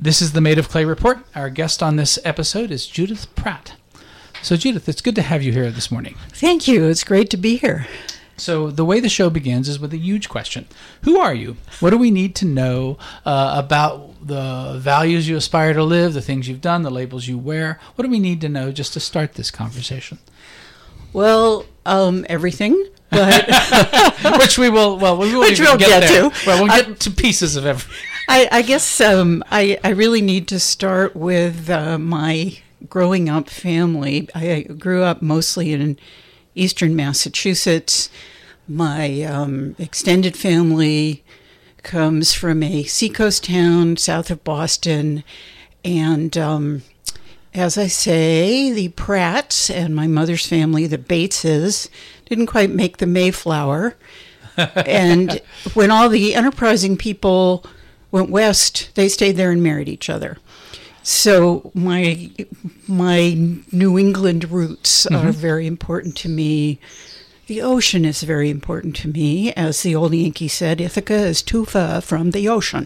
This is the Made of Clay Report. Our guest on this episode is Judith Pratt. So, Judith, it's good to have you here this morning. Thank you. It's great to be here. So the way the show begins is with a huge question. Who are you? What do we need to know about the values you aspire to live, the things you've done, the labels you wear? What do we need to know just to start this conversation? Well, everything. But which we will get to. Well, we'll get to pieces of everything. I guess I really need to start with my growing up family. I grew up mostly in eastern Massachusetts. My extended family comes from a seacoast town south of Boston. And as I say, the Pratts and my mother's family, the Bateses, didn't quite make the Mayflower. And when all the enterprising people went west, they stayed there and married each other. So my New England roots are very important to me. The ocean is very important to me. As the old Yankee said, Ithaca is too far from the ocean.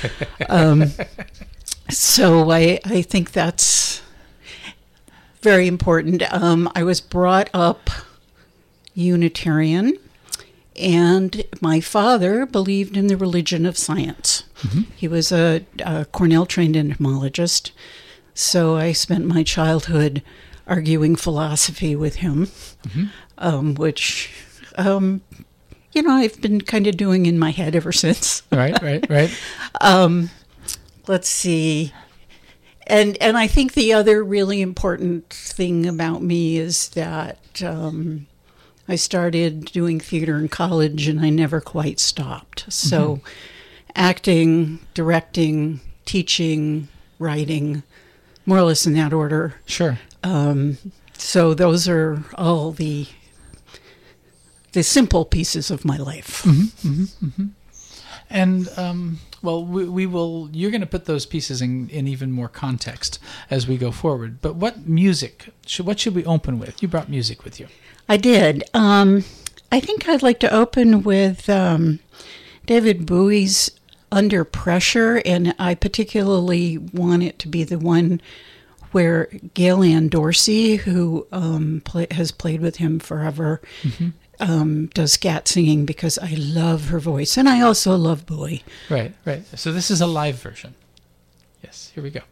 So I think that's very important. I was brought up Unitarian, and my father believed in the religion of science. He was a Cornell-trained entomologist, so I spent my childhood arguing philosophy with him, which, I've been kind of doing in my head ever since. Right. Let's see. And I think the other really important thing about me is that I started doing theater in college and I never quite stopped. So acting, directing, teaching, writing, more or less in that order. Sure. So those are all the simple pieces of my life. And we will. You're going to put those pieces in even more context as we go forward. But what should we open with? You brought music with you. I did. I think I'd like to open with David Bowie's Under Pressure, and I particularly want it to be the one where Gail Ann Dorsey, who has played with him forever, does scat singing, because I love her voice, and I also love Bowie. Right. So this is a live version. Yes, here we go.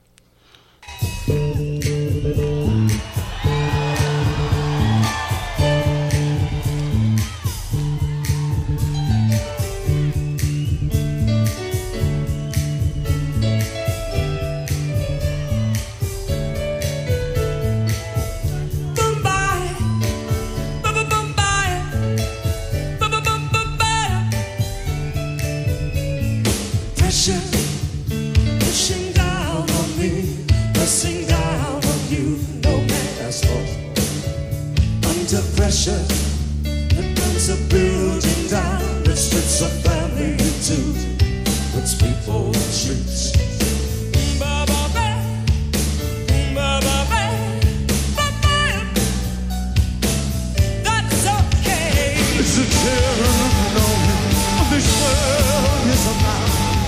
Pushing down on me, pressing down on you, no man has fault. Under pressure, the guns are building down, it strips our family in two, puts people in streets. That's okay. It's a terror of this world is about.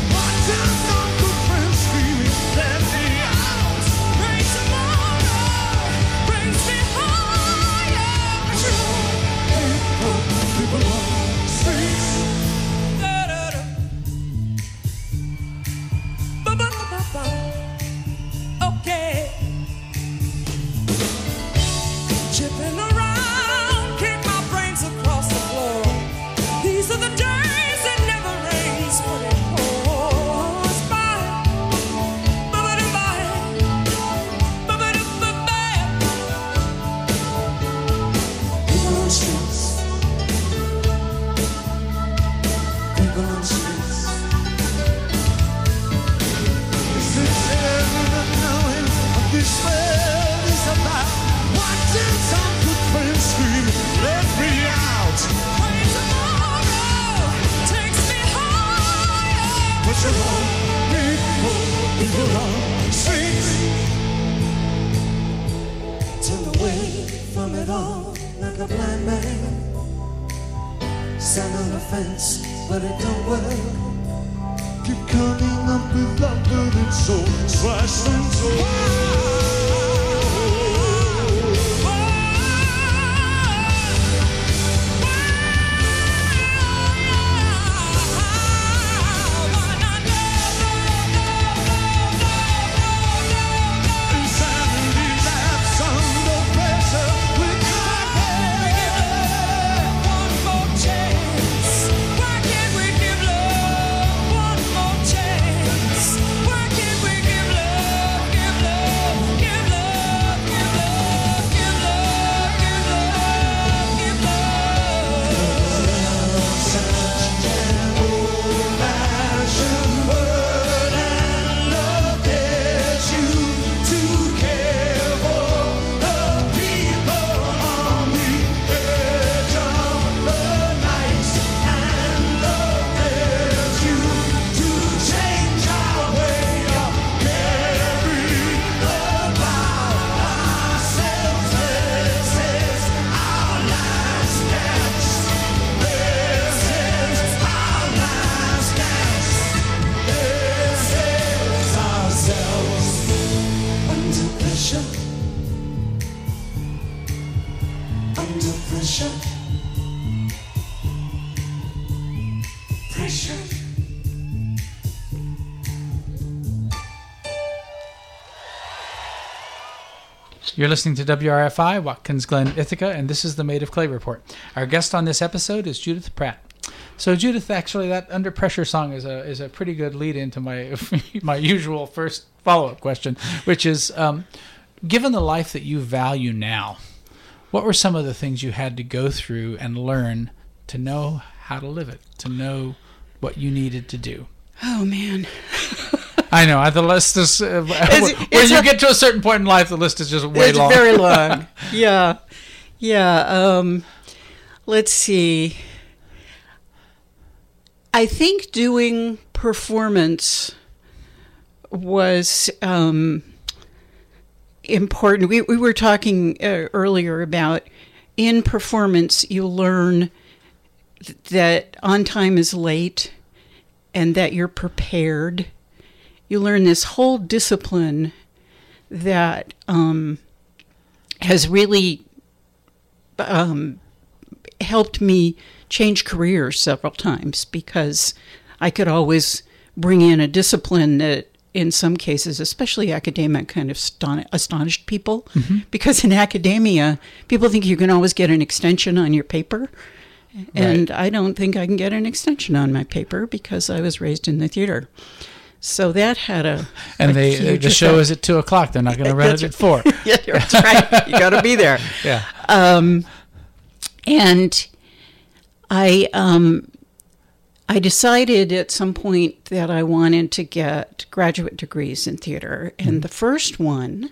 Turn away from it all like a blind man. Stand on the fence, but it don't work. Keep coming up with love, but it's so trust and so You're listening to WRFI, Watkins Glen, Ithaca, and this is the Made of Clay Report. Our guest on this episode is Judith Pratt. So, Judith, actually, that Under Pressure song is a pretty good lead into my my usual first follow-up question, which is, given the life that you value now, what were some of the things you had to go through and learn to know how to live it, to know what you needed to do? Oh, man. I know. The list is... when you get to a certain point in life, the list is just way long. It's very long. Yeah. Yeah. Let's see. I think doing performance was important. We were talking earlier about in performance, you learn that on time is late and that you're prepared. You learn this whole discipline that has really helped me change careers several times, because I could always bring in a discipline that in some cases, especially academic, kind of astonished people. Mm-hmm. Because in academia, people think you can always get an extension on your paper. And right. I don't think I can get an extension on my paper because I was raised in the theater. So that had a the show is at 2:00. They're not going to run it at 4. Yeah, that's right. You got to be there. Yeah. And I decided at some point that I wanted to get graduate degrees in theater, and the first one,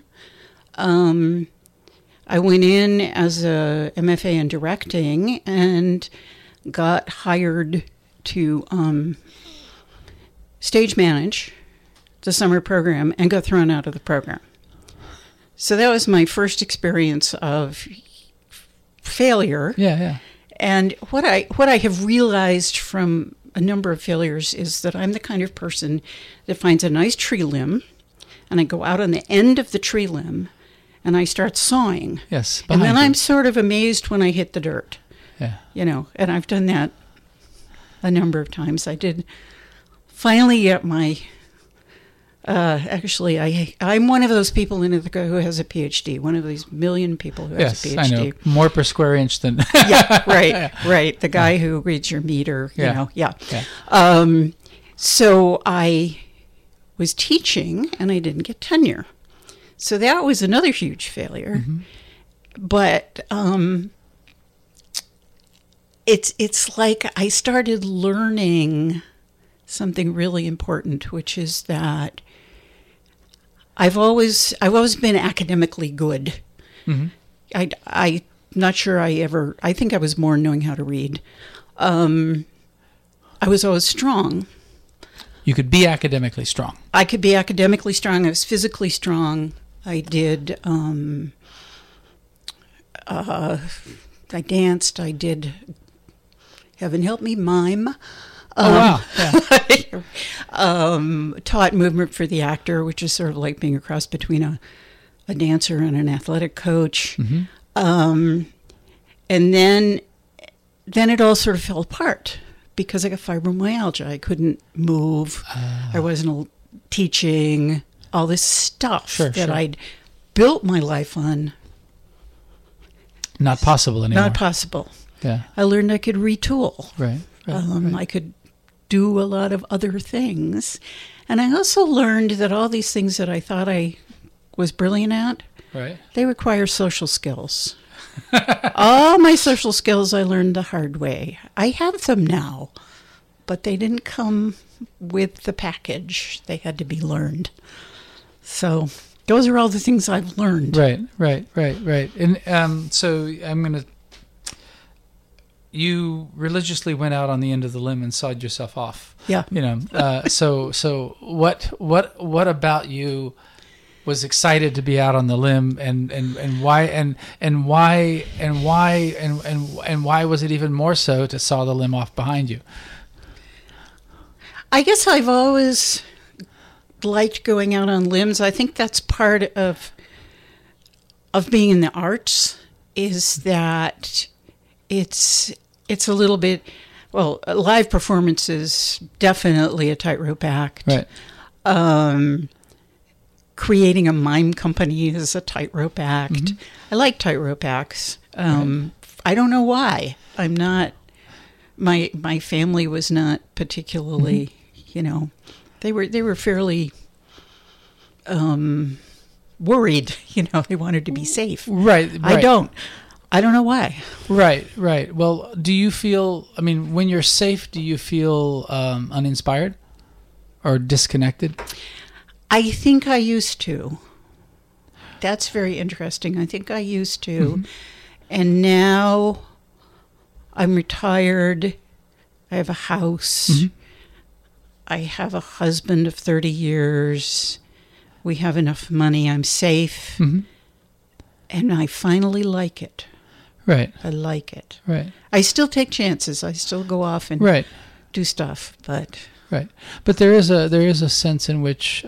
I went in as a MFA in directing and got hired to stage manage the summer program and got thrown out of the program. So that was my first experience of failure. Yeah, yeah. And what I have realized from a number of failures is that I'm the kind of person that finds a nice tree limb, and I go out on the end of the tree limb, and I start sawing. Yes, and then I'm sort of amazed when I hit the dirt. Yeah. You know, and I've done that a number of times. I did finally get my... actually, I'm one of those people in Ithaca who has a PhD, one of these million people who has a PhD. Yes, I know. More per square inch than... Yeah, right. The guy who reads your meter, you know, yeah. So I was teaching, and I didn't get tenure. So that was another huge failure. Mm-hmm. But it's like I started learning something really important, which is that I've always been academically good. Mm-hmm. I'm not sure I think I was born knowing how to read. I was always strong. You could be academically strong. I could be academically strong. I was physically strong. I did, I danced. I did, heaven help me, mime. wow. Yeah. Taught movement for the actor, which is sort of like being a cross between a dancer and an athletic coach. Mm-hmm. And then it all sort of fell apart because I got fibromyalgia. I couldn't move. I wasn't teaching, all this stuff that I'd built my life on. Not possible anymore. Not possible. Yeah. I learned I could retool. Right. I could do a lot of other things. And I also learned that all these things that I thought I was brilliant at, they require social skills. All my social skills I learned the hard way. I have them now, but they didn't come with the package. They had to be learned. So those are all the things I've learned. Right. And so I'm going to... You religiously went out on the end of the limb and sawed yourself off. Yeah. So what about you was excited to be out on the limb, and why was it even more so to saw the limb off behind you? I guess I've always liked going out on limbs. I think that's part of being in the arts, is that it's a little bit, well, live performance is definitely a tightrope act. Right. Creating a mime company is a tightrope act. Mm-hmm. I like tightrope acts. I don't know why. I'm not. My family was not particularly. Mm-hmm. They were fairly worried. They wanted to be safe. Right. I don't know why. Right. Well, do you feel? I mean, when you're safe, do you feel uninspired or disconnected? I think I used to. That's very interesting. I think I used to. Mm-hmm. And now I'm retired. I have a house. Mm-hmm. I have a husband of 30 years. We have enough money. I'm safe. Mm-hmm. And I finally like it. Right. I like it. Right. I still take chances. I still go off and do stuff, but... Right, but there is a sense in which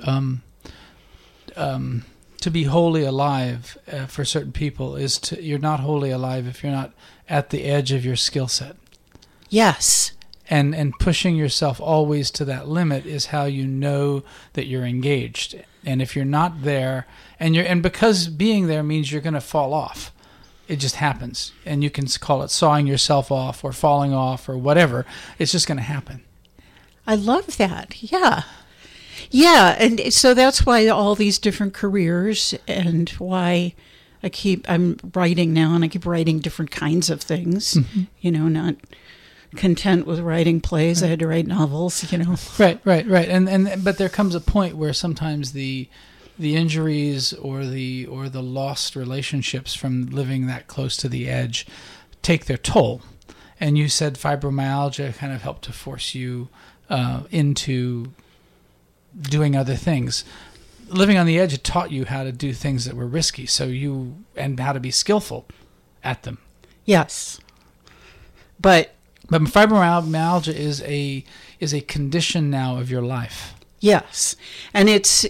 to be wholly alive for certain people you're not wholly alive if you're not at the edge of your skill set. Yes. And pushing yourself always to that limit is how you know that you're engaged. And if you're not there, and because being there means you're going to fall off. It just happens, and you can call it sawing yourself off or falling off or whatever. It's just going to happen. I love that. Yeah. Yeah. And so that's why all these different careers, and why I'm writing now, and I keep writing different kinds of things, not content with writing plays. Right. I had to write novels, Right. But there comes a point where sometimes the injuries or the lost relationships from living that close to the edge take their toll. And you said fibromyalgia kind of helped to force you into doing other things. Living on the edge, it taught you how to do things that were risky, and how to be skillful at them. Yes, but fibromyalgia is a condition now of your life. Yes, and it's.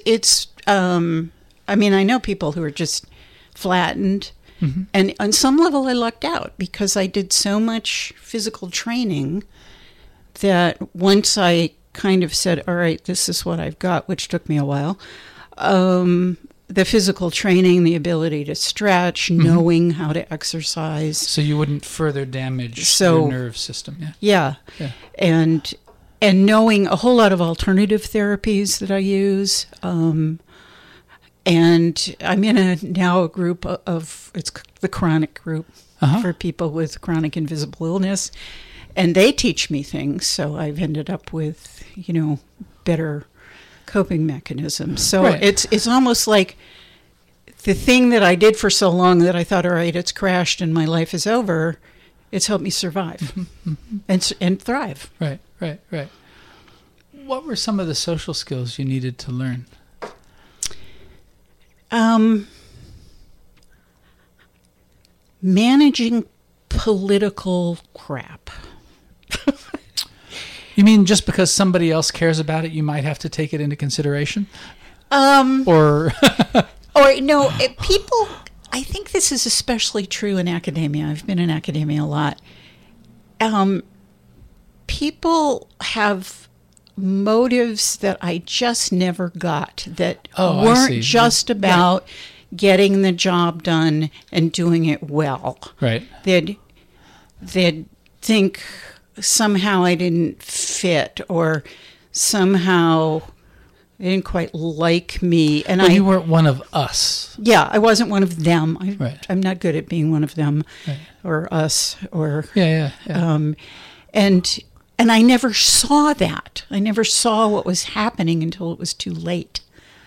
I mean, I know people who are just flattened, and on some level, I lucked out because I did so much physical training that once I kind of said, all right, this is what I've got, which took me a while, the physical training, the ability to stretch, knowing how to exercise. So you wouldn't further damage your nerve system. Yeah. And knowing a whole lot of alternative therapies that I use. And I'm in now a group of, it's the chronic group for people with chronic invisible illness. And they teach me things, so I've ended up with, better coping mechanisms. So it's almost like the thing that I did for so long that I thought, all right, it's crashed and my life is over, it's helped me survive and thrive. Right. What were some of the social skills you needed to learn? Managing political crap. You mean just because somebody else cares about it, you might have to take it into consideration? Or no, people, I think this is especially true in academia. I've been in academia a lot. People have motives that I just never got, that weren't just about getting the job done and doing it well. Right. They'd think somehow I didn't fit, or somehow they didn't quite like me. And you weren't one of us. Yeah, I wasn't one of them. Right. I'm not good at being one of them, right. or us, or yeah. And I never saw that. I never saw what was happening until it was too late.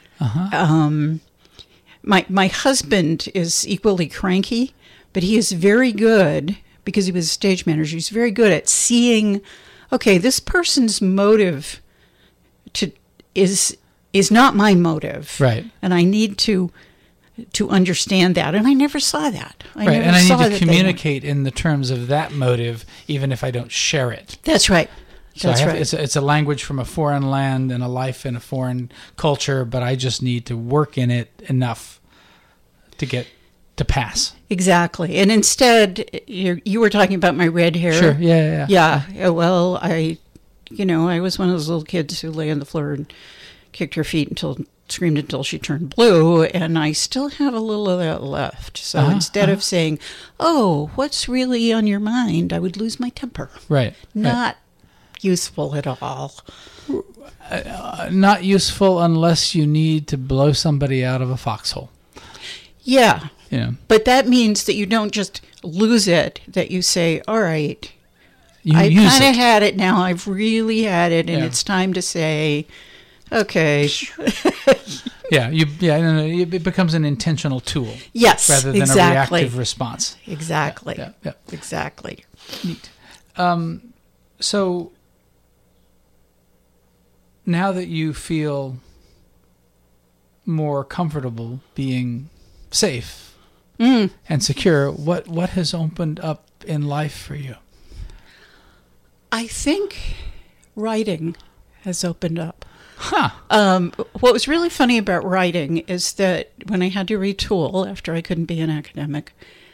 My husband is equally cranky, but he is very good, because he was a stage manager. He's very good at seeing, okay, this person's motive is not my motive, right? And I need to understand that, and I never saw that. I need to communicate in the terms of that motive, even if I don't share it. That's right. So it's a language from a foreign land and a life in a foreign culture, but I just need to work in it enough to get to pass. Exactly. And instead, you were talking about my red hair. Sure. Yeah. Yeah. Well, I was one of those little kids who lay on the floor and kicked her feet screamed until she turned blue, and I still have a little of that left. So instead of saying, "Oh, what's really on your mind?" I would lose my temper. Right. Not useful at all. Not useful unless you need to blow somebody out of a foxhole. Yeah. Yeah. But that means that you don't just lose it, that you say, all right, I kind of had it now. I've really had it, and it's time to say, okay. It becomes an intentional tool. Yes, rather than a reactive response. Exactly. Yeah. Exactly. Neat. So now that you feel more comfortable being safe and secure, what has opened up in life for you? I think writing has opened up. Huh. What was really funny about writing is that when I had to retool after I couldn't be an academic,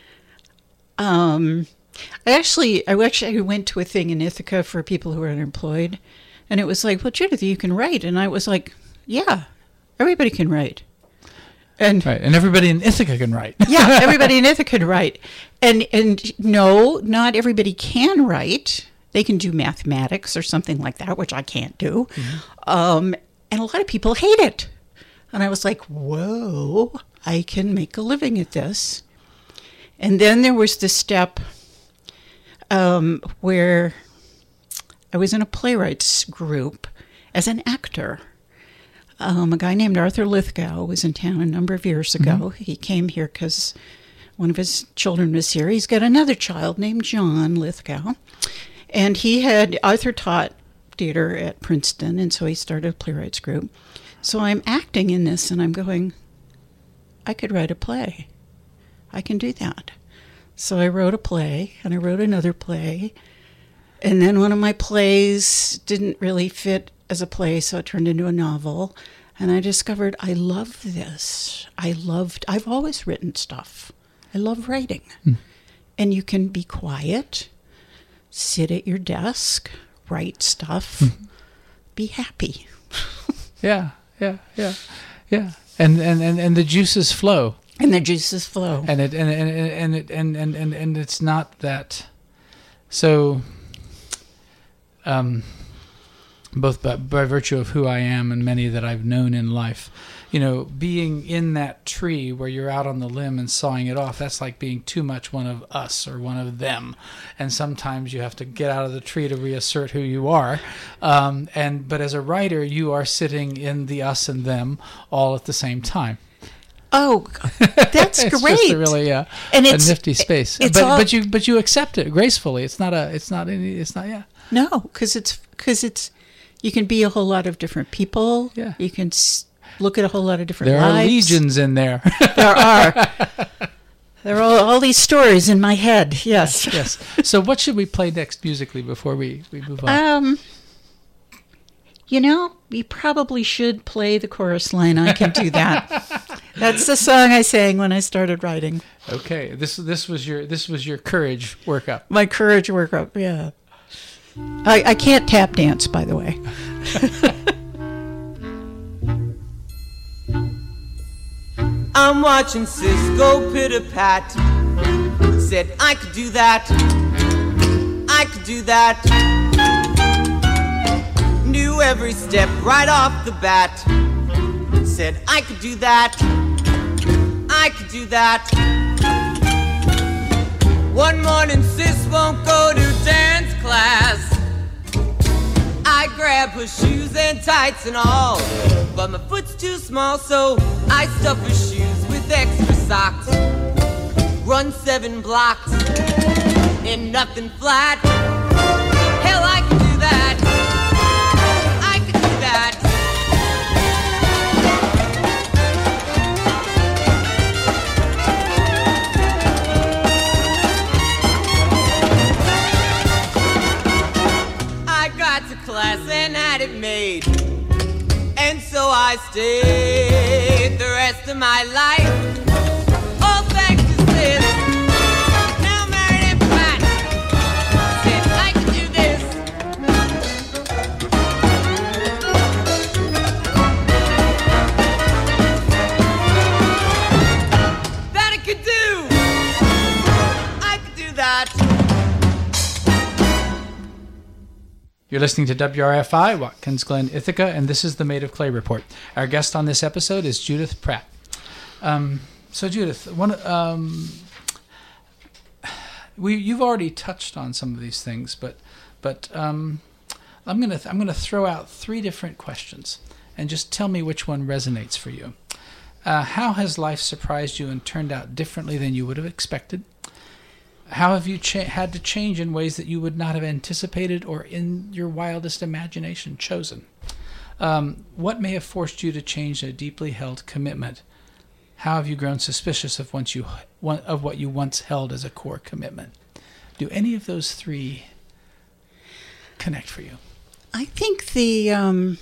I actually went to a thing in Ithaca for people who were unemployed, and it was like, well, Judith, you can write. And I was like, yeah, everybody can write. And everybody in Ithaca can write. Yeah, everybody in Ithaca can write. And no, not everybody can write. They can do mathematics or something like that, which I can't do. Mm-hmm. And a lot of people hate it. And I was like, whoa, I can make a living at this. And then there was the step where I was in a playwrights group as an actor. A guy named Arthur Lithgow was in town a number of years ago. Mm-hmm. He came here because one of his children was here. He's got another child named John Lithgow. And Arthur taught theater at Princeton, and so he started a playwrights group. So I'm acting in this, and I'm going, I could write a play. I can do that. So I wrote a play, and I wrote another play. And then one of my plays didn't really fit as a play, so it turned into a novel. And I discovered I love this. I've always written stuff. I love writing. And you can be quiet, sit at your desk, write stuff, be happy. Yeah. And the juices flow. And the juices flow. And it's not that. So, both by virtue of who I am and many that I've known in life, being in that tree where you're out on the limb and sawing it off, that's like being too much one of us or one of them. And sometimes you have to get out of the tree to reassert who you are. But as a writer, you are sitting in the us and them all at the same time. Oh, that's it's great! Just really, and it's a nifty space. But you accept it gracefully. It's not. No, because you can be a whole lot of different people. Yeah. You can look at a whole lot of different lives. There are legions in there. There are. There are all these stories in my head. Yes. Yes. So what should we play next musically before we move on? You know, you probably should play the chorus line. I can do that. That's the song I sang when I started writing. Okay, this was your courage workup. My courage workup, yeah. I can't tap dance, by the way. I'm watching Cisco pitter-pat. Said I could do that. I could do that. Knew every step right off the bat. Said I could do that. I could do that. One morning Sis won't go to dance class. I grab her shoes and tights and all, but my foot's too small, so I stuff her shoes with extra socks. Run 7 blocks in nothing flat. Hell, I can do that. I can do that. I got to class and had it made, and so I stayed the rest of my life. All thanks to Sis, now married and fat. Said I could do this. That I could do. I could do that. You're listening to WRFI, Watkins Glen, Ithaca, and this is the Made of Clay Report. Our guest on this episode is Judith Pratt. So Judith, you've already touched on some of these things, but I'm gonna throw out 3 different questions, and just tell me which one resonates for you. How has life surprised you and turned out differently than you would have expected? How have you had to change in ways that you would not have anticipated or in your wildest imagination chosen? What may have forced you to change a deeply held commitment? How have you grown suspicious of what you once held as a core commitment? Do any of those 3 connect for you? I think the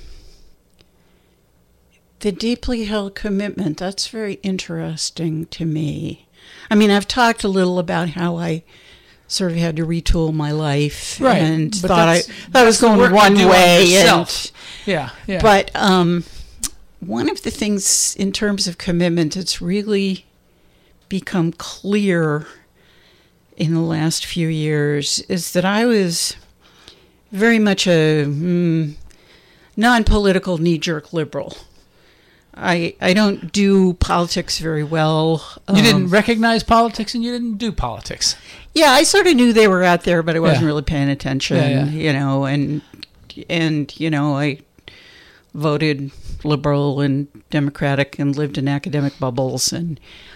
deeply held commitment, that's very interesting to me. I mean, I've talked a little about how I sort of had to retool my life, right, and but thought I was the going work one you do on way. yourself. And, Yeah. But one of the things in terms of commitment that's really become clear in the last few years is that I was very much a non-political knee-jerk liberal. I don't do politics very well. You didn't recognize politics and you didn't do politics. Yeah, I sort of knew they were out there, but I wasn't really paying attention, you know, and you know, I voted liberal and Democratic and lived in academic bubbles, and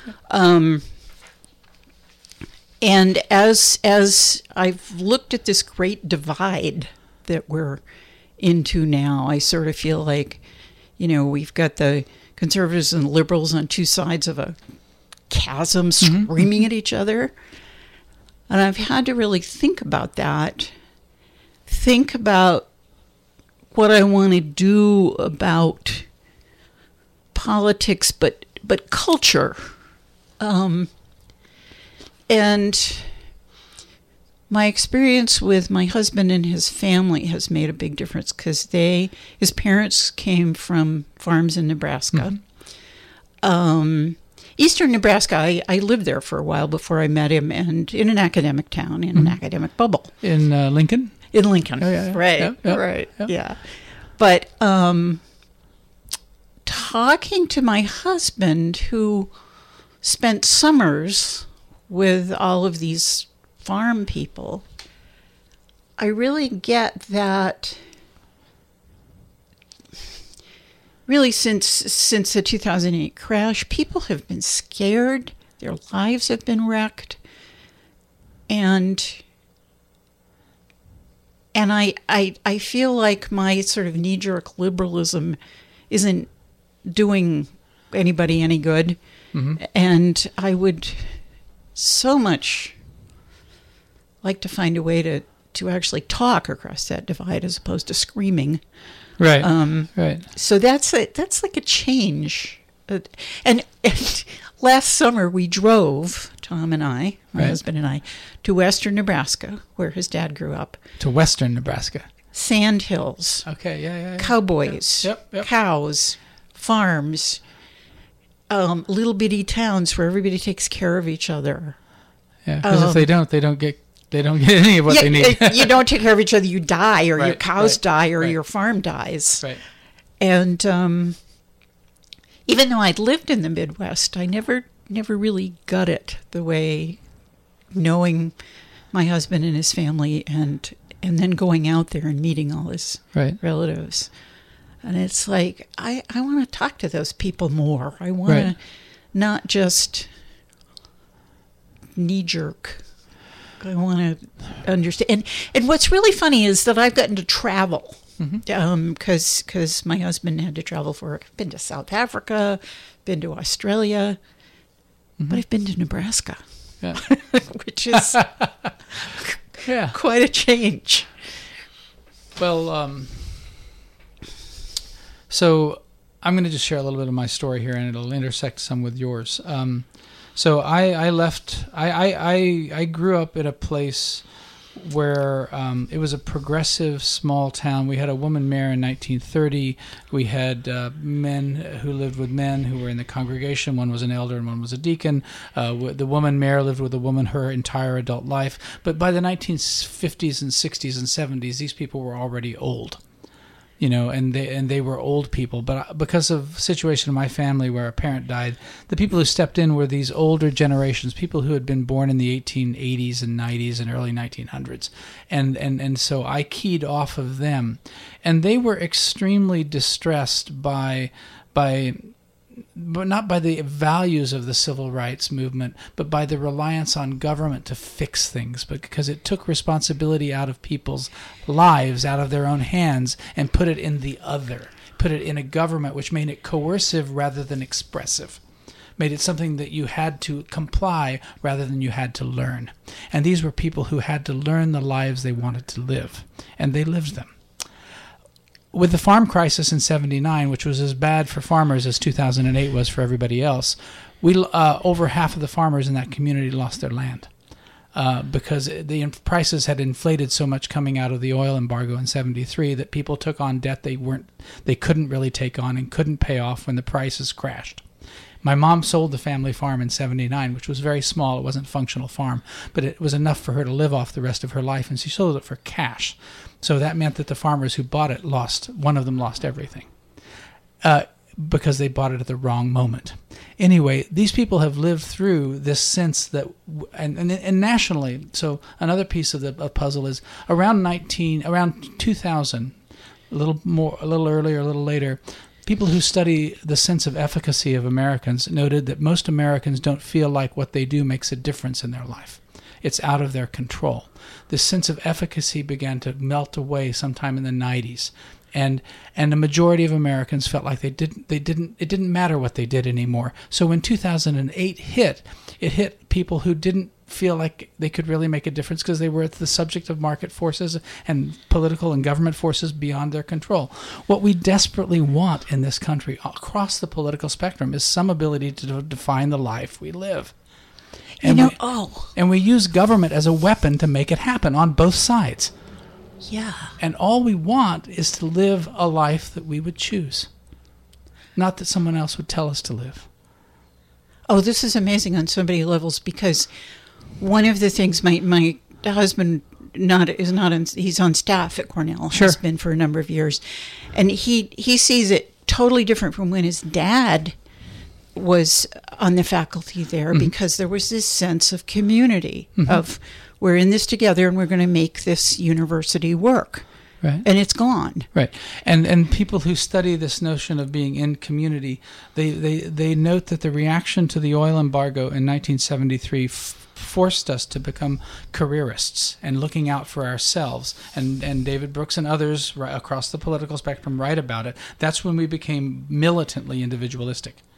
as I've looked at this great divide that we're into now, I sort of feel like, you know, we've got the conservatives and liberals on 2 sides of a chasm screaming at each other. And I've had to really think about that. Think about what I want to do about politics, but culture. And my experience with my husband and his family has made a big difference because his parents came from farms in Nebraska. Eastern Nebraska, I lived there for a while before I met him, and in an academic town, in an academic bubble. In Lincoln? In Lincoln. Oh, yeah. Right, right, yeah. But talking to my husband, who spent summers with all of these farm people, I really get that really since the 2008 crash, people have been scared, their lives have been wrecked, and I feel like my sort of knee-jerk liberalism isn't doing anybody any good, and I would so much like to find a way to actually talk across that divide as opposed to screaming. Right. Right. So that's like a change. And last summer we drove, Tom and I, my Right. husband and I, to western Nebraska, where his dad grew up. To western Nebraska. Sand hills, Okay. Yeah. cowboys, Yep. cows, farms, little bitty towns where everybody takes care of each other. Yeah. Because if they don't get any of what they need. You don't take care of each other, you die, or your Right, cows right, die, or right. your farm dies. Right. And even though I'd lived in the Midwest, I never really got it the way knowing my husband and his family and then going out there and meeting all his Right. relatives. And it's like, I want to talk to those people more. I want Right. to not just knee-jerk. I want to understand. And what's really funny is that I've gotten to travel because my husband had to travel for work. I've been to South Africa, been to Australia, but I've been to Nebraska, Yeah. which is Yeah. quite a change. Well, so I'm going to just share a little bit of my story here, and it'll intersect some with yours. So I left. I grew up in a place where it was a progressive small town. We had a woman mayor in 1930. We had men who lived with men who were in the congregation. One was an elder and one was a deacon. The woman mayor lived with a woman her entire adult life. But by the 1950s and 60s and 70s, these people were already old. You know, and they were old people. But because of situation in my family where a parent died, the people who stepped in were these older generations, people who had been born in the 1880s and 90s and early 1900s. And so I keyed off of them. And they were extremely distressed by but not by the values of the civil rights movement, but by the reliance on government to fix things, because it took responsibility out of people's lives, out of their own hands, and put it in the other, put it in a government which made it coercive rather than expressive, made it something that you had to comply rather than you had to learn. And these were people who had to learn the lives they wanted to live, and they lived them. With the farm crisis in '79, which was as bad for farmers as 2008 was for everybody else, over half of the farmers in that community lost their land because the prices had inflated so much coming out of the oil embargo in '73 that people took on debt they couldn't really take on and couldn't pay off when the prices crashed. My mom sold the family farm in '79, which was very small. It wasn't a functional farm, but it was enough for her to live off the rest of her life, and she sold it for cash. So that meant that the farmers who bought it one of them lost everything because they bought it at the wrong moment. Anyway, these people have lived through this sense that, and nationally, so another piece of the puzzle is around 2000, a little earlier, a little later, people who study the sense of efficacy of Americans noted that most Americans don't feel like what they do makes a difference in their life. It's out of their control. This sense of efficacy began to melt away sometime in the 90s. And the majority of Americans felt like it didn't matter what they did anymore. So when 2008 hit, it hit people who didn't feel like they could really make a difference because they were the subject of market forces and political and government forces beyond their control. What we desperately want in this country across the political spectrum is some ability to define the life we live. And and we use government as a weapon to make it happen on both sides. Yeah. And all we want is to live a life that we would choose, not that someone else would tell us to live. Oh, this is amazing on so many levels because one of the things my husband he's on staff at Cornell, Sure. has been for a number of years, and he sees it totally different from when his dad was on the faculty there, because there was this sense of community of we're in this together and we're going to make this university work. Right. And it's gone. Right. And people who study this notion of being in community, they note that the reaction to the oil embargo in 1973 forced us to become careerists and looking out for ourselves. And David Brooks and others across the political spectrum write about it. That's when we became militantly individualistic.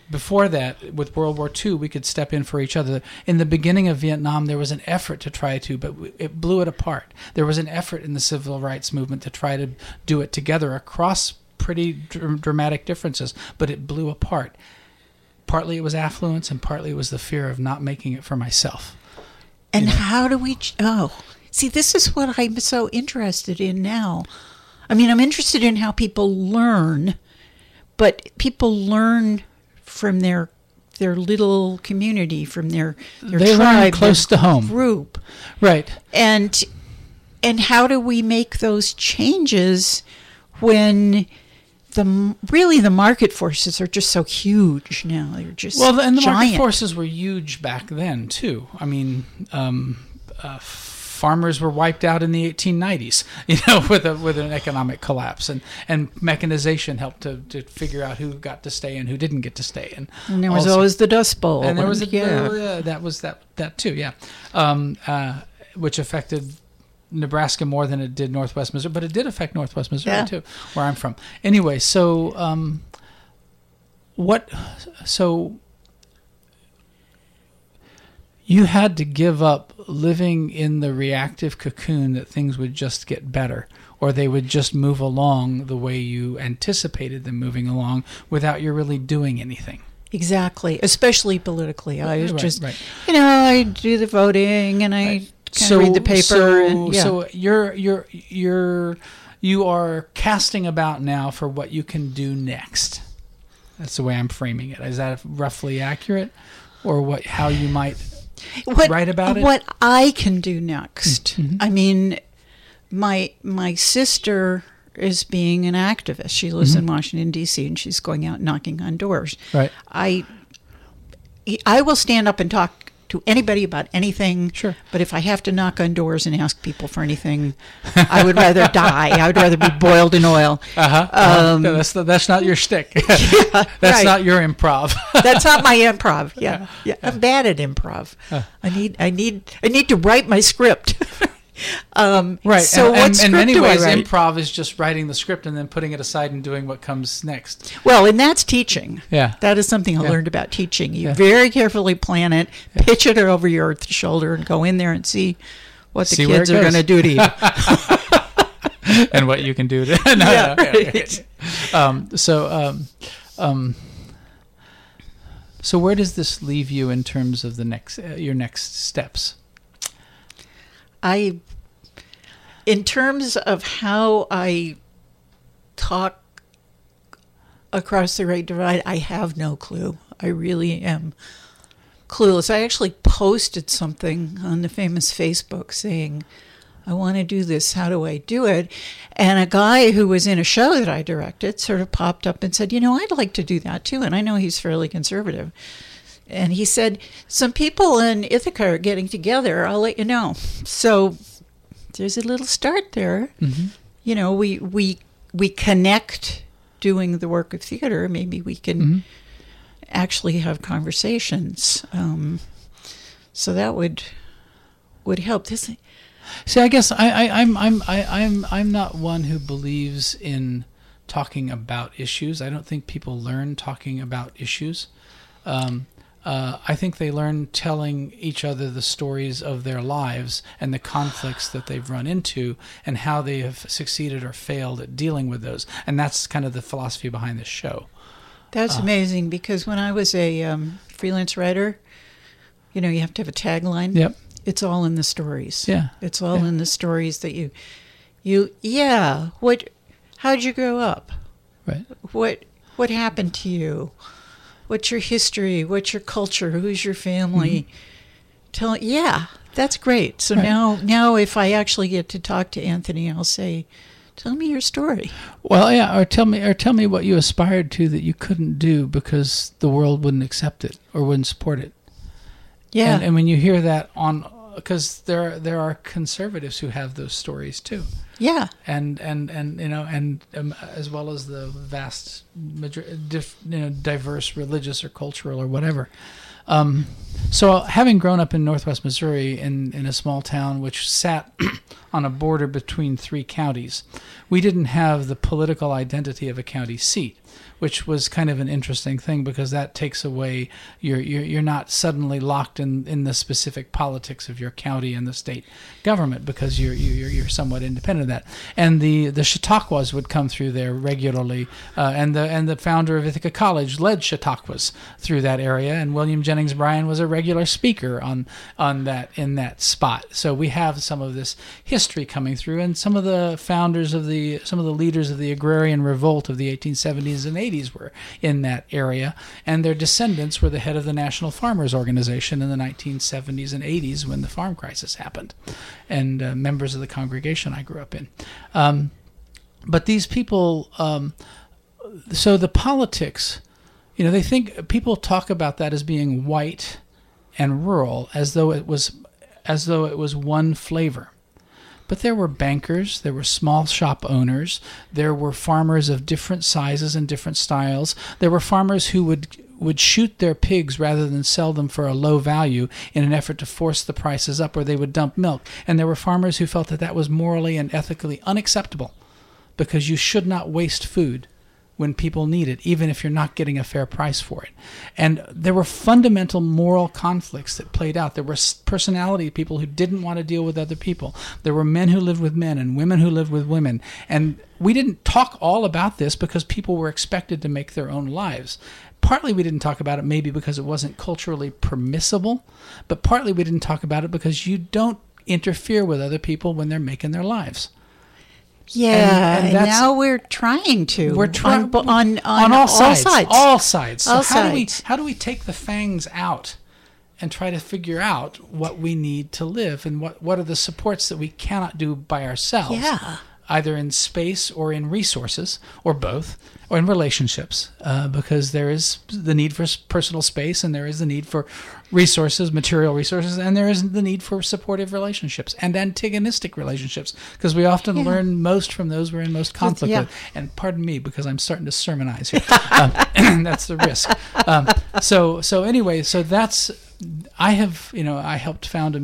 before that, with World War II, we could step in for each other. In the beginning of Vietnam, there was an effort to try to, but it blew it apart. There was an effort in the civil rights movement to try to do it together across pretty dramatic differences, but it blew apart. Partly it was affluence, and partly it was the fear of not making it for myself. And how do we... see, this is what I'm so interested in now. I mean, I'm interested in how people learn, but people learn from their little community, from their they tribe, learn close to home, group, right? And how do we make those changes when the market forces are just so huge now? They're just and the giant. market forces were huge back then too. I mean, farmers were wiped out in the 1890s, with an economic collapse, and mechanization helped to figure out who got to stay and who didn't get to stay, and there was always the Dust Bowl, and there was that too, which affected Nebraska more than it did Northwest Missouri, but it did affect Northwest Missouri too, where I'm from. Anyway, so you had to give up living in the reactive cocoon that things would just get better, or they would just move along the way you anticipated them moving along without you really doing anything. Exactly, especially politically. I was right. I do the voting and I kind of read the paper. So you are casting about now for what you can do next. That's the way I'm framing it. Is that roughly accurate, or how you might write about it? What I can do next. Mm-hmm. I mean, my sister is being an activist. She lives in Washington, D.C., and she's going out knocking on doors. Right. I will stand up and talk to anybody about anything. Sure. But if I have to knock on doors and ask people for anything, I would rather die. I would rather be boiled in oil. That's not your shtick. That's not your improv. That's not my improv. Yeah. I'm bad at improv. I need to write my script. Right. So what script in many do ways, I write? improv is just writing the script and then putting it aside and doing what comes next. Well, and that's teaching. Yeah. That is something I learned about teaching. You very carefully plan it, pitch it over your shoulder, and go in there and see what the kids are going to do to you. And what you can do to... Right. So where does this leave you in terms of your next steps? In terms of how I talk across the Great Divide, I have no clue. I really am clueless. I actually posted something on the famous Facebook saying, I want to do this. How do I do it? And a guy who was in a show that I directed sort of popped up and said, I'd like to do that too. And I know he's fairly conservative. And he said, some people in Ithaca are getting together. I'll let you know. So there's a little start there. Mm-hmm. We connect doing the work of theater. Maybe we can actually have conversations. So that would help. See, I guess I'm not one who believes in talking about issues. I don't think people learn talking about issues. I think they learn telling each other the stories of their lives and the conflicts that they've run into and how they have succeeded or failed at dealing with those. And that's kind of the philosophy behind this show. That's amazing, because when I was a freelance writer, you have to have a tagline. Yep. It's all in the stories. Yeah. It's all in the stories that how'd you grow up? Right. What happened to you? What's your history? What's your culture? Who's your family? That's great. So now if I actually get to talk to Anthony, I'll say, tell me your story. Well, yeah, or tell me what you aspired to that you couldn't do because the world wouldn't accept it or wouldn't support it. Yeah. And when you hear that because there are conservatives who have those stories too. Yeah. and as well as the vast, diverse religious or cultural or whatever. So having grown up in Northwest Missouri in a small town which sat on a border between 3 counties, we didn't have the political identity of a county seat, which was kind of an interesting thing because that takes away you're not suddenly locked in the specific politics of your county and the state government because you're somewhat independent of that. And the Chautauquas would come through there regularly, and the founder of Ithaca College led Chautauquas through that area, and William Jennings Bryan was a regular speaker on that in that spot. So we have some of this history coming through, and some of the founders of some of the leaders of the agrarian revolt of the 1870s and 80s were in that area, and their descendants were the head of the National Farmers Organization in the 1970s and 80s when the farm crisis happened, and members of the congregation I grew up in. But these people, so the politics, they think people talk about that as being white and rural, as though it was one flavor. But there were bankers, there were small shop owners, there were farmers of different sizes and different styles. There were farmers who would shoot their pigs rather than sell them for a low value in an effort to force the prices up, or they would dump milk. And there were farmers who felt that was morally and ethically unacceptable because you should not waste food when people need it, even if you're not getting a fair price for it. And there were fundamental moral conflicts that played out. There were personality people who didn't want to deal with other people. There were men who lived with men and women who lived with women. And we didn't talk all about this because people were expected to make their own lives. Partly we didn't talk about it maybe because it wasn't culturally permissible, but partly we didn't talk about it because you don't interfere with other people when they're making their lives. Yeah, and now we're trying to. We're trying on all sides. All sides. So all sides. How do we take the fangs out and try to figure out what we need to live and what are the supports that we cannot do by ourselves? Yeah. Either in space or in resources, or both, or in relationships, because there is the need for personal space, and there is the need for resources, material resources, and there is the need for supportive relationships and antagonistic relationships, because we often learn most from those we're in most conflict with. And pardon me, because I'm starting to sermonize here. That's the risk. So anyway, so that's I helped found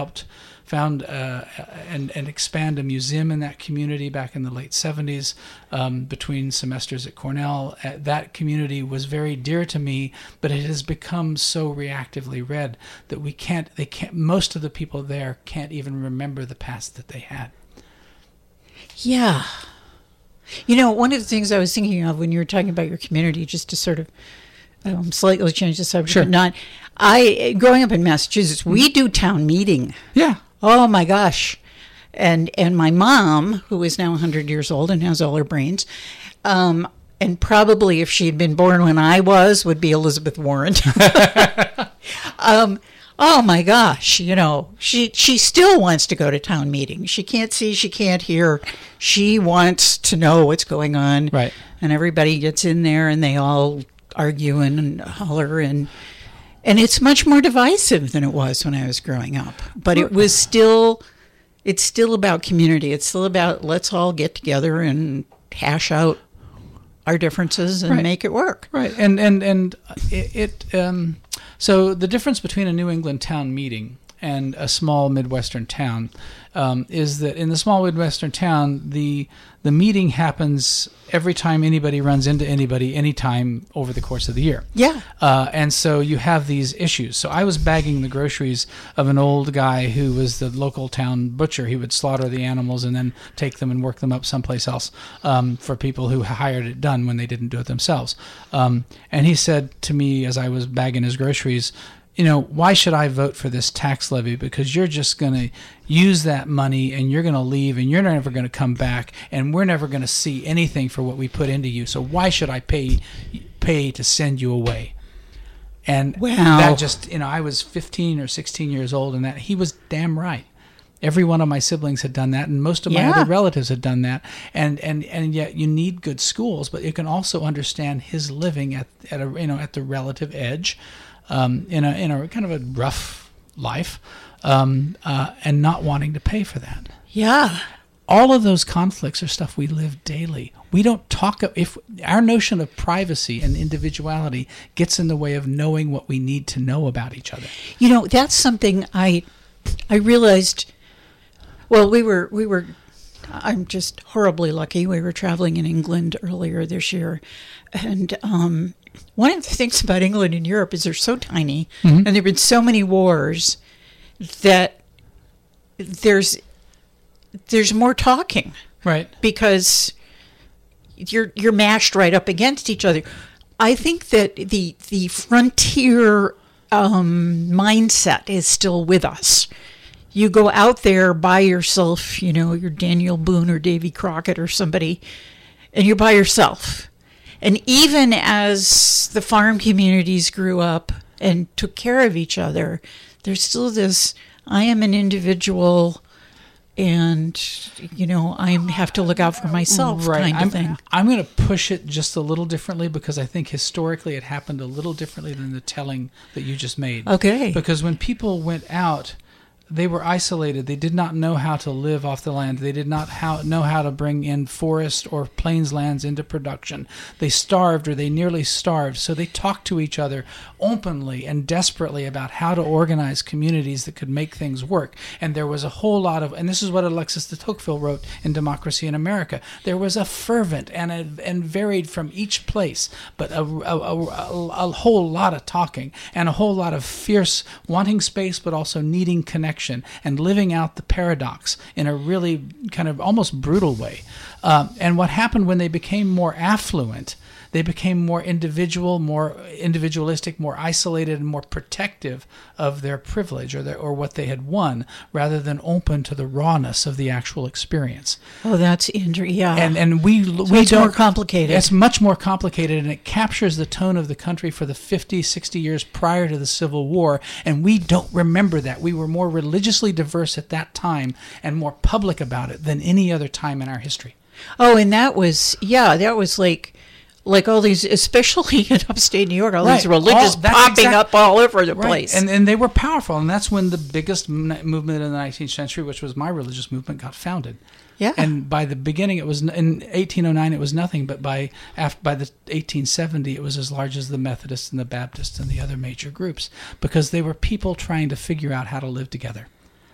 and expand a museum in that community back in the late 70s between semesters at Cornell. That community was very dear to me, but it has become so reactively read that most of the people there can't even remember the past that they had. Yeah. One of the things I was thinking of when you were talking about your community, just to sort of slightly change the subject, sure. But growing up in Massachusetts, we do town meeting. Yeah. Oh my gosh. And my mom, who is now 100 years old and has all her brains, and probably if she had been born when I was, would be Elizabeth Warren. Oh my gosh, she still wants to go to town meetings. She can't see, she can't hear. She wants to know what's going on. Right. And everybody gets in there and they all argue and holler, and it's much more divisive than it was when I was growing up. But it's still about community. It's still about let's all get together and hash out our differences and make it work. Right. So the difference between a New England town meeting and a small Midwestern town is that in the small Midwestern town, the meeting happens every time anybody runs into anybody anytime over the course of the year. Yeah. And so you have these issues. So I was bagging the groceries of an old guy who was the local town butcher. He would slaughter the animals and then take them and work them up someplace else for people who hired it done when they didn't do it themselves. And he said to me as I was bagging his groceries, why should I vote for this tax levy? Because you're just going to use that money and you're going to leave and you're never going to come back and we're never going to see anything for what we put into you. So why should I pay to send you away? And that just, I was 15 or 16 years old, and that he was damn right. Every one of my siblings had done that, and most of my other relatives had done that. And yet you need good schools, but you can also understand his living at the relative edge. In a kind of a rough life, and not wanting to pay for that. Yeah. all of those conflicts are stuff we live daily. We don't talk, if our notion of privacy and individuality gets in the way of knowing what we need to know about each other. You know, that's something I realized. Well, we were. I'm just horribly lucky. We were traveling in England earlier this year, and one of the things about England and Europe is they're so tiny, and there've been so many wars that there's more talking, right? Because you're mashed right up against each other. I think that the frontier mindset is still with us. You go out there by yourself, you know, you're Daniel Boone or Davy Crockett or somebody, and you're by yourself. And even as the farm communities grew up and took care of each other, there's still this, I am an individual and, you know, I have to look out for myself kind of thing. I'm going to push it just a little differently because I think historically it happened a little differently than the telling that you just made. Okay. Because when people went out, they were isolated. They did not know how to live off the land. They did not know how to bring in forest or plains lands into production. They starved or they nearly starved. So they talked to each other openly and desperately about how to organize communities that could make things work. And there was a whole lot of, and this is what Alexis de Tocqueville wrote in Democracy in America, there was a fervent and varied from each place, but a whole lot of talking and a whole lot of fierce wanting space, but also needing connection and living out the paradox in a really kind of almost brutal way. And what happened when they became more affluent, they became more individual, more individualistic, more isolated, and more protective of their privilege or what they had won, rather than open to the rawness of the actual experience. Oh, that's interesting. Yeah, and we it's don't, more complicated. It's much more complicated, and it captures the tone of the country for the 50, 60 years prior to the Civil War, and we don't remember that. We were more religiously diverse at that time and more public about it than any other time in our history. Oh, and that was like all these, especially in upstate New York, all these religious popping up all over the place. And they were powerful, and that's when the biggest movement in the 19th century, which was my religious movement, got founded. Yeah. And by the beginning, it was in 1809, it was nothing, but by the 1870, it was as large as the Methodists and the Baptists and the other major groups, because they were people trying to figure out how to live together.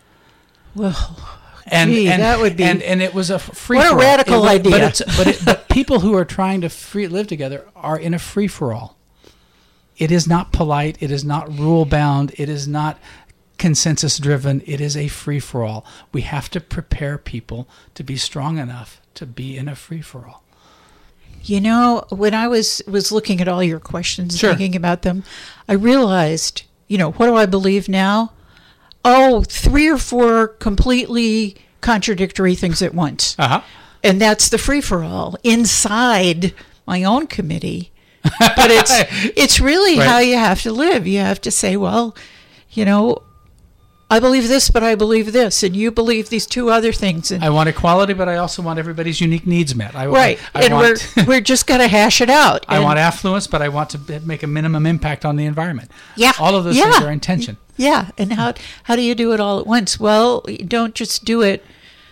Well, and that would be, and it was a free. What a radical idea! But people who are trying to live together are in a free for all. It is not polite. It is not rule bound. It is not consensus driven. It is a free for all. We have to prepare people to be strong enough to be in a free for all. You know, when I was looking at all your questions, Sure. thinking about them, I realized, you know, what do I believe now? Oh, 3 or 4 completely contradictory things at once. Uh-huh. And that's the free-for-all inside my own committee. But it's really Right. how you have to live. You have to say, well, you know, I believe this, but I believe this, and you believe these 2 other things. And I want equality, but I also want everybody's unique needs met. right, and we're just going to hash it out. I want affluence, but I want to make a minimum impact on the environment. Yeah, all of those things are intention. Yeah, and how do you do it all at once? Well, you don't just do it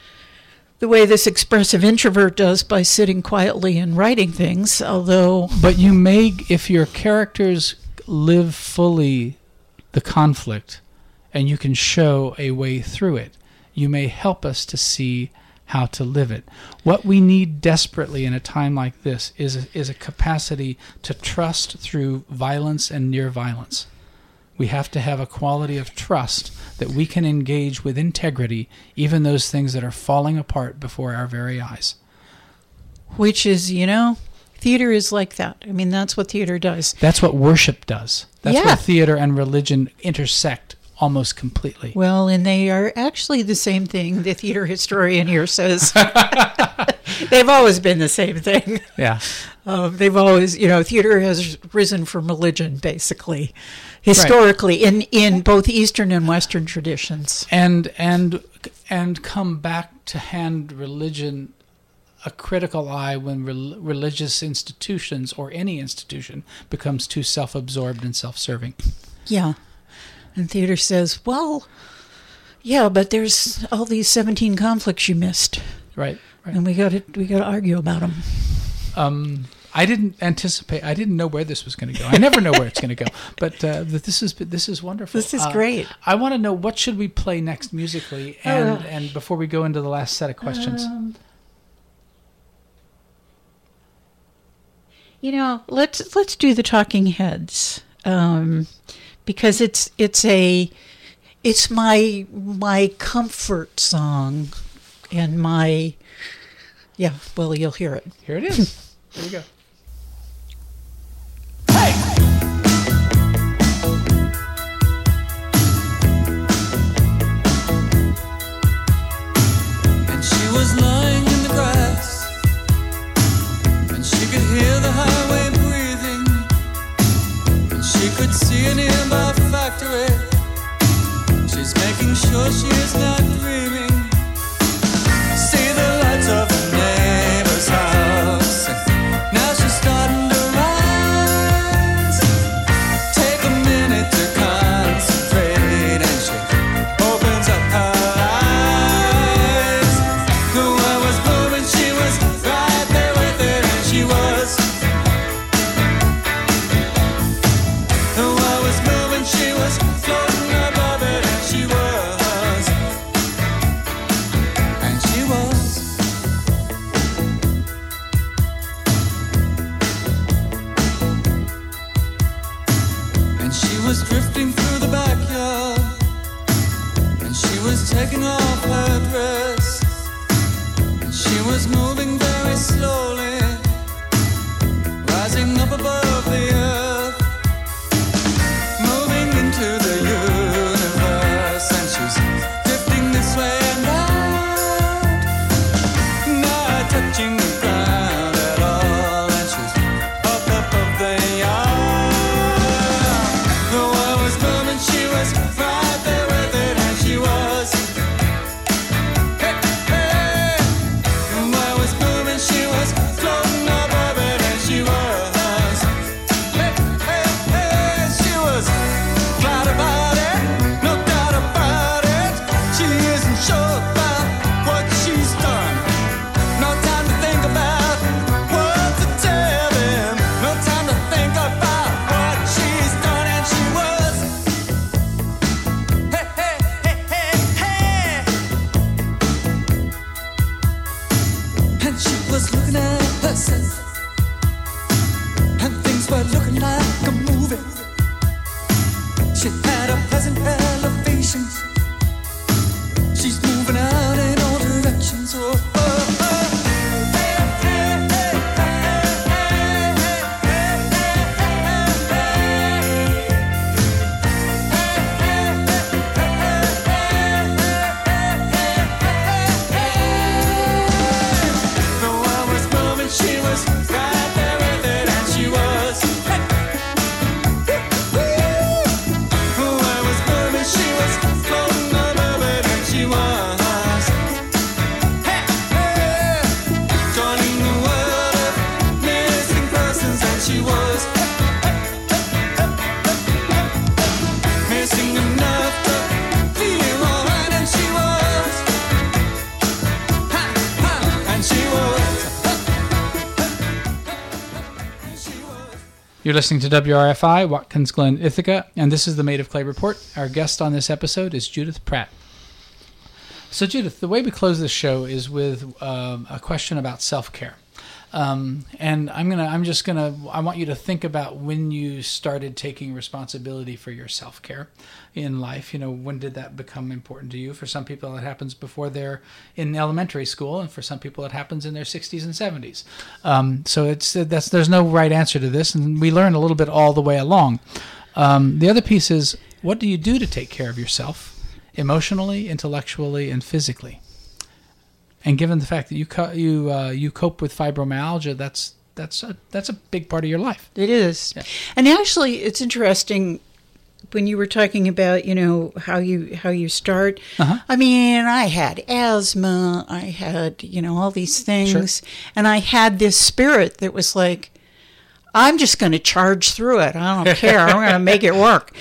the way this expressive introvert does by sitting quietly and writing things, although... But you may, if your characters live fully the conflict and you can show a way through it, you may help us to see how to live it. What we need desperately in a time like this is a capacity to trust through violence and near violence. We have to have a quality of trust that we can engage with integrity, even those things that are falling apart before our very eyes. Which is, you know, theater is like that. I mean, that's what theater does. That's what worship does. That's Yeah. where theater and religion intersect almost completely. Well, and they are actually the same thing, the theater historian here says. They've always been the same thing. Yeah. They've always, you know, theater has risen from religion, basically, historically, in both Eastern and Western traditions. And come back to hand religion a critical eye when religious institutions or any institution becomes too self-absorbed and self-serving. Yeah. And theater says, well, yeah, but there's all these 17 conflicts you missed. Right. and we got to argue about them. I didn't know where this was going to go. I never know where it's going to go. But this is wonderful. This is great. I want to know, what should we play next musically, and before we go into the last set of questions. Let's do the Talking Heads, because it's my comfort song, and you'll hear it. Here it is. Here we go. And she was lying in the grass, and she could hear the highway breathing, and she could see a nearby factory. She's making sure she is not dreaming. See the lights of her neighbor's house, and now she's starting to rise. Take a minute to concentrate, and she opens up her eyes. The world was moving, she was right there with it, and she was. The world was moving, she was floating above it, and she was. And she was. And she was drifting through the backyard, and she was taking off her dress, and she was moving very slowly, rising up above the earth, moving into the universe, and she's drifting this way and out, not touching the ground at all, and she's up above the yard. The world was moving, she was right there with it, and she was. Hey, hey. The world was moving, she was floating above it, and she was. Hey, hey, hey. She was glad about it, no doubt about it. She isn't sure about what she's done. No time to think about what to tell them. No time to think about what she's done, and she was. Hey, hey, hey, hey, hey. And she was looking at herself, and things were looking like a movie. She had a pleasant elevation. She's moving out in all directions. Oh, oh, oh. Hey, hey, hey, hey, hey, the world was moving, she was right there with it, and she was. The world was moving, she was floating above it, and she was. Hey, hey, joining the world of missing persons, and she was. Missing enough to feel alright, and she was. Ha, ha, and she was. You're listening to WRFI, Watkins Glen, Ithaca, and this is the Made of Clay Report. Our guest on this episode is Judith Pratt. So, Judith, the way we close this show is with a question about self-care. And I want you to think about when you started taking responsibility for your self-care in life. When did that become important to you? For some people, it happens before they're in elementary school, and for some people, it happens in their 60s and 70s. So there's no right answer to this, and we learn a little bit all the way along. The other piece is, what do you do to take care of yourself, emotionally, intellectually, and physically? And given the fact that you cope with fibromyalgia, that's a big part of your life. It is. Yeah. And actually, it's interesting when you were talking about, how you start. Uh-huh. I mean, I had asthma, I had, all these things. Sure. And I had this spirit that was like, I'm just going to charge through it. I don't care. I'm going to make it work.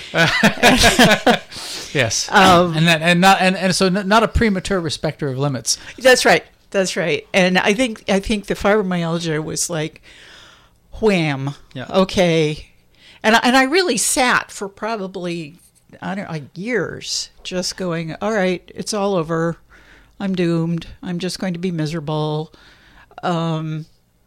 Yes. So not a premature respecter of limits. That's right. That's right. And I think the fibromyalgia was like, wham. Yeah. Okay. And I really sat for probably, I don't know, like years just going, all right, it's all over. I'm doomed. I'm just going to be miserable. And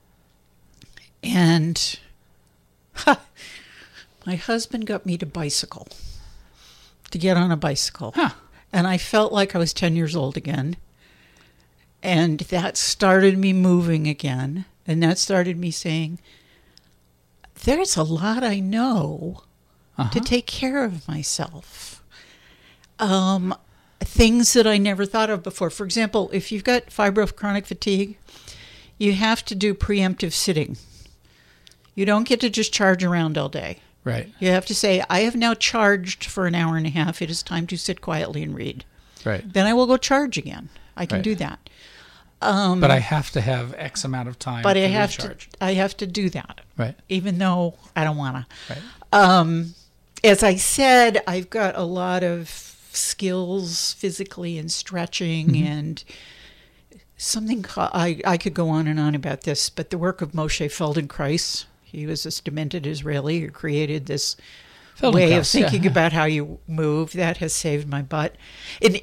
my husband got me to get on a bicycle. Huh. And I felt like I was 10 years old again. And that started me moving again. And that started me saying, there's a lot I know to take care of myself. Things that I never thought of before. For example, if you've got chronic fatigue, you have to do preemptive sitting. You don't get to just charge around all day. Right. You have to say, I have now charged for an hour and a half. It is time to sit quietly and read. Right. Then I will go charge again. I can Right. do that. But I have to have X amount of time But to I have recharge. to do that. Right. Even though I don't want to. Right. As I said, I've got a lot of skills physically in stretching and something. I could go on and on about this, but the work of Moshe Feldenkrais, he was this demented Israeli who created this way of thinking about how you move. That has saved my butt. And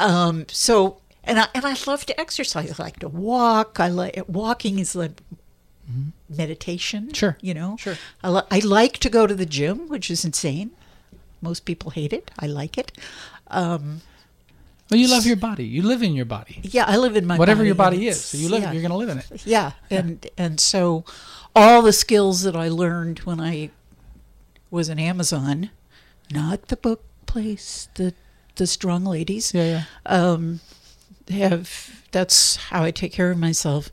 I love to exercise. I like to walk. Walking is like meditation. Sure. Sure. I like to go to the gym, which is insane. Most people hate it. I like it. Well, you love your body. You live in your body. Yeah, I live in my Whatever body. your body is, so you live. Yeah. You're going to live in it. Yeah, and so all the skills that I learned when I was in Amazon, not the book place, the strong ladies. Yeah. That's how I take care of myself.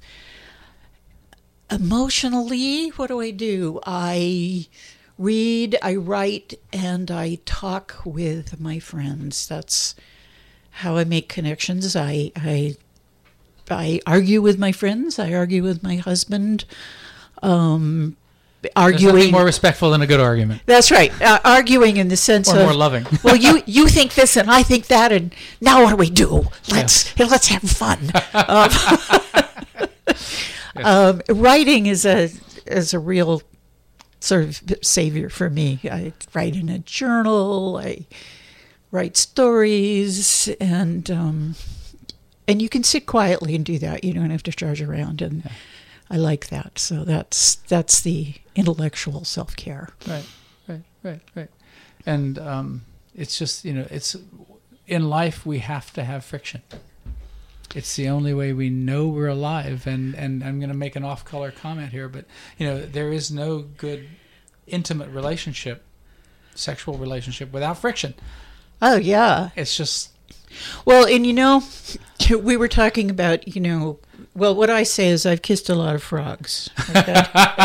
Emotionally, what do? I read, I write, and I talk with my friends. That's how I make connections. I argue with my friends. I argue with my husband. There's Arguing nothing more respectful than a good argument. That's right. Arguing in the sense Or of more loving. well, you think this and I think that, and now what do we do? Let's have fun. Writing is a real sort of savior for me. I write in a journal. I write stories, and you can sit quietly and do that. You don't have to charge around, and I like that. So that's the intellectual self-care. Right. And it's just, it's in life we have to have friction. It's the only way we know we're alive. And I'm going to make an off-color comment here, but there is no good intimate relationship, sexual relationship, without friction. Oh yeah. It's just Well, and we were talking about well, what I say is I've kissed a lot of frogs. Okay?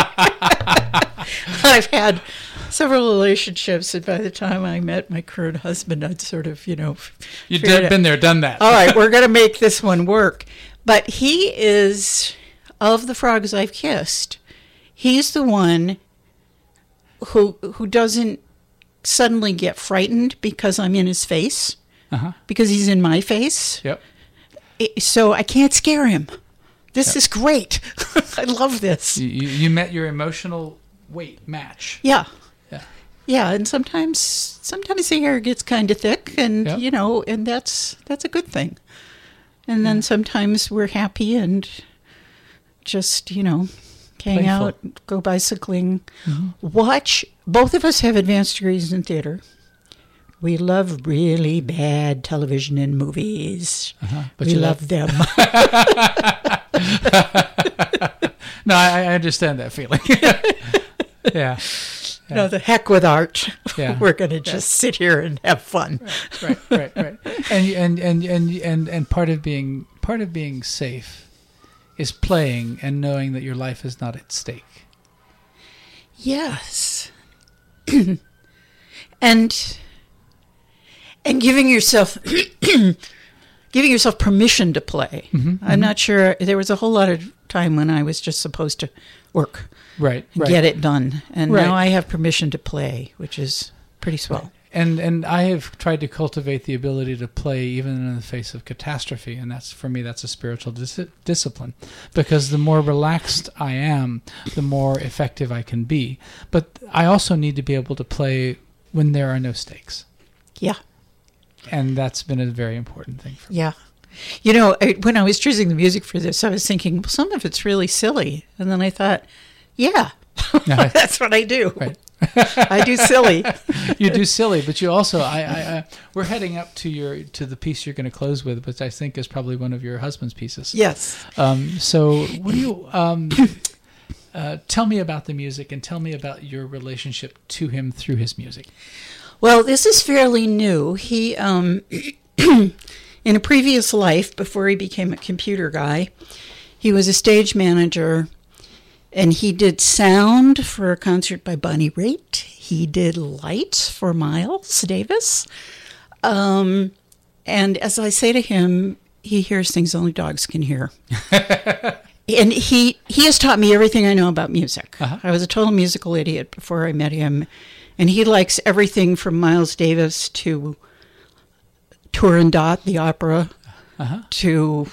I've had several relationships, and by the time I met my current husband, I'd sort of, you've figured been there, done that. all right, we're going to make this one work. But he is, of the frogs I've kissed, he's the one who doesn't suddenly get frightened because I'm in his face, because he's in my face. Yep. So I can't scare him. This is great. I love this. You met your emotional weight match. Yeah. Yeah. Yeah, and sometimes the hair gets kind of thick, and Yep. and that's a good thing. And then sometimes we're happy and just hang Playful. out, go bicycling, watch. Both of us have advanced degrees in theater. We love really bad television and movies. But we you love them. No, I understand that feeling. Yeah. No, the heck with art. Yeah. We're going to just sit here and have fun. Right. And part of being safe is playing and knowing that your life is not at stake. Yes. and giving yourself permission to play. I'm not sure. There was a whole lot of time when I was just supposed to work Right. and get it done. And Right. now I have permission to play, which is pretty swell. And I have tried to cultivate the ability to play even in the face of catastrophe, and that's, for me, that's a spiritual discipline, because the more relaxed I am, the more effective I can be. But I also need to be able to play when there are no stakes, Yeah. and that's been a very important thing for me. Yeah. You know, when I was choosing the music for this, I was thinking, well, some of it's really silly. And then I thought, yeah, that's what I do. Right. I do silly. You do silly, but you also, we're heading up to the piece you're going to close with, which I think is probably one of your husband's pieces. Yes. So what do you, tell me about the music, and tell me about your relationship to him through his music. Well, this is fairly new. He, in a previous life, before he became a computer guy, he was a stage manager, and he did sound for a concert by Bonnie Raitt. He did lights for Miles Davis. And as I say to him, he hears things only dogs can hear. And he has taught me everything I know about music. Uh-huh. I was a total musical idiot before I met him. And he likes everything from Miles Davis to Turandot, the opera, Uh-huh. to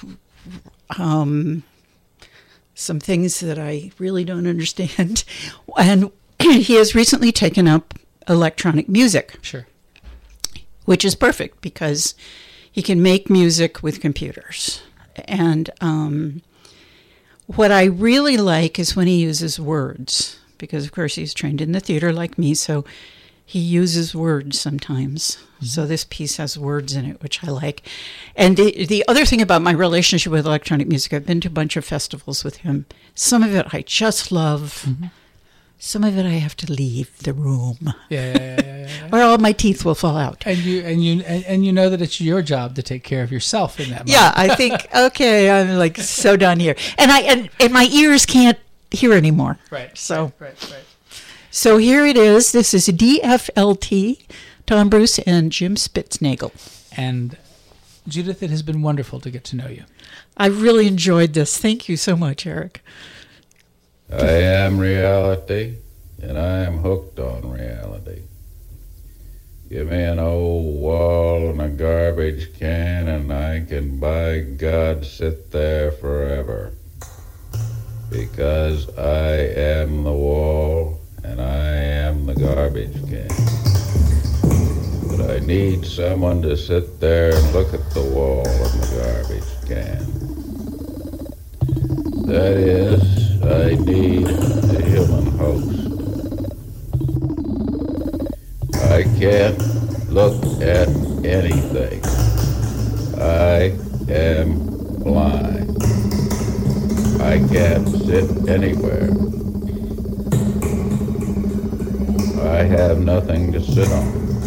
some things that I really don't understand. And he has recently taken up electronic music, Sure. which is perfect because he can make music with computers. And what I really like is when he uses words, because, of course, he's trained in the theater like me, so he uses words sometimes. Mm-hmm. So this piece has words in it, which I like. And the other thing about my relationship with electronic music, I've been to a bunch of festivals with him. Some of it I just love. Mm-hmm. Some of it I have to leave the room. Yeah. Or all my teeth will fall out. And you know that it's your job to take care of yourself in that moment. Yeah, I think, okay, I'm like so done here. And my ears can't hear anymore. Right. So Right. So here it is. This is DFLT, Tom Bruce and Jim Spitznagel. And Judith, it has been wonderful to get to know you. I really enjoyed this. Thank you so much, Eric. I am reality, and I am hooked on reality. Give me an old wall and a garbage can, and I can, by God, sit there forever. Because I am the wall, and I am the garbage can. But I need someone to sit there and look at the wall and the garbage can. That is, I need the human host. I can't look at anything. I am blind. I can't sit anywhere. I have nothing to sit on.